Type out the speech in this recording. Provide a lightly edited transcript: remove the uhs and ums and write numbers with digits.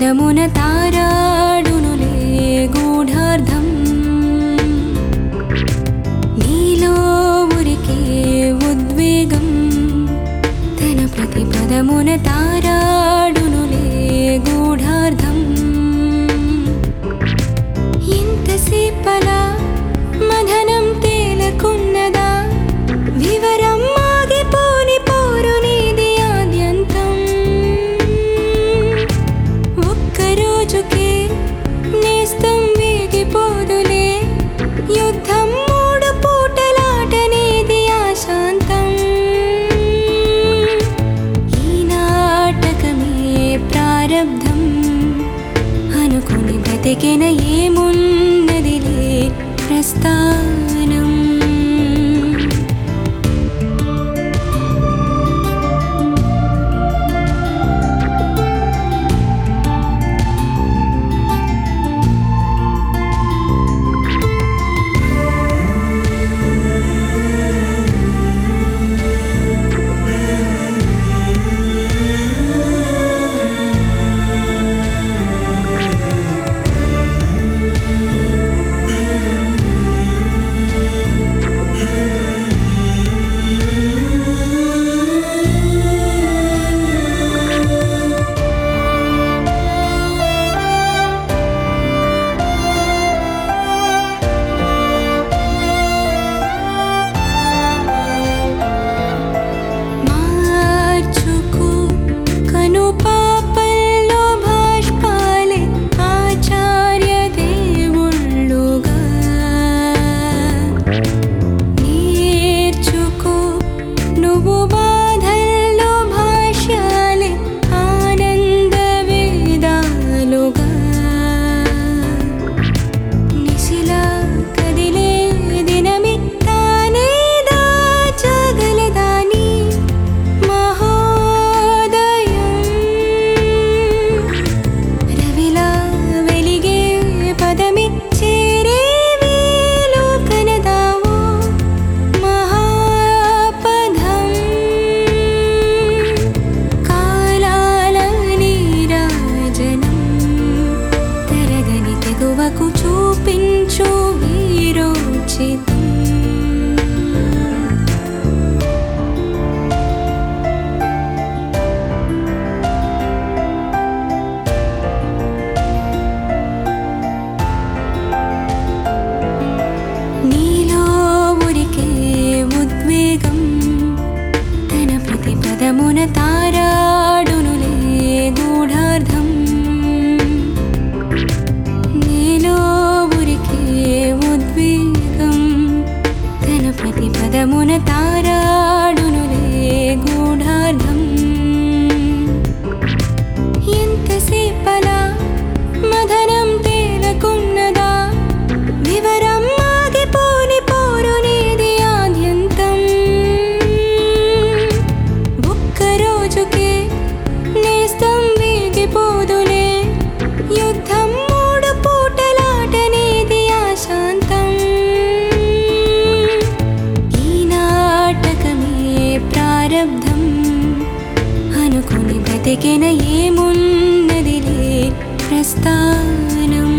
పదమున తారాడునులే గూఢార్థం నీలో ఉరికే ఉద్వేగం తన ప్రతి పదమున తారాడునులే గూఢార్థం ఎంతసేపలా మదనం తేలకున్నదా వివరం ఆగిపోని పోరు నీది ఆద్యంతం ఒక్కరోజుకే నేస్తం వేగిపోదులే యుద్ధం మూడు పూటలాట నీది ఆశాంతం ఈ నాటకమే ప్రారబ్ధం అనుకుని బ్రతికిన ఏమున్నదిలే ప్రస్థానం చూపించు వీరోచితం నీలో ఉరికే ఉద్వేగం తన ప్రతి పదమున తారాడునులే గూఢార్థం ఉద్వేగం తన ప్రతి పదమున తారాడునులే గూఢార్థం ఎంతసేపలా మదనం తేలకున్నదా వివరం ఆగిపోని పోరు నీది ఆద్యంతం ఒక్కరోజుకే నేస్తం వేగిపోదులే యుద్ధం మూడు పూటలాట నీది ఆశాంతం ఈ నాటకమే ప్రారబ్ధం అనుకుని బ్రతికిన ఏమున్నదిలే ప్రస్థానం